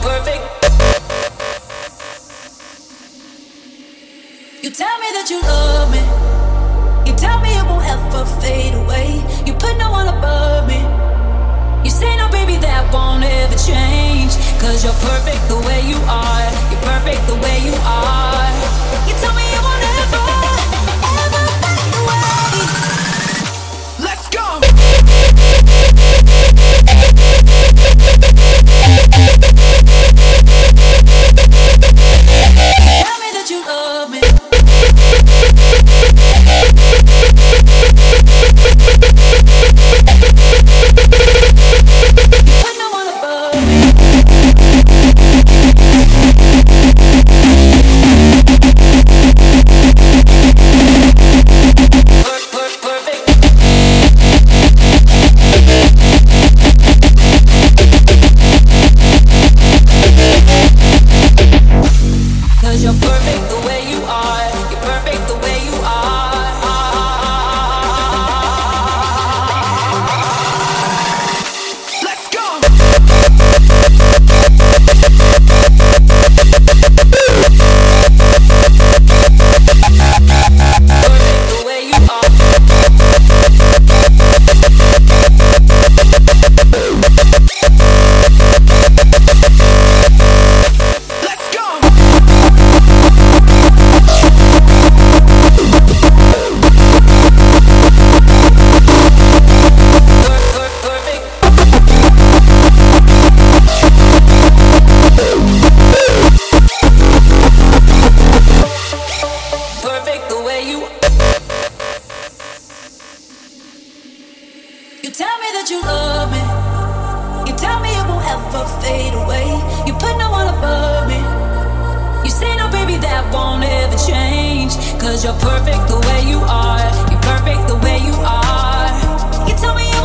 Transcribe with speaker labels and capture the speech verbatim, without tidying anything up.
Speaker 1: perfect. You tell me that you love me. You tell me it won't ever fade away. You put no one above me. You say no, baby, that won't ever change. Cause you're perfect the way you are. You're perfect the way you are. You tell me it won't ever, ever fade away. Let's go! Tell me that you love me. You tell me that you love me. You tell me it won't ever fade away. You put no one above me. You say no, baby, that won't ever change. Cause you're perfect the way you are. You're perfect the way you are. You tell me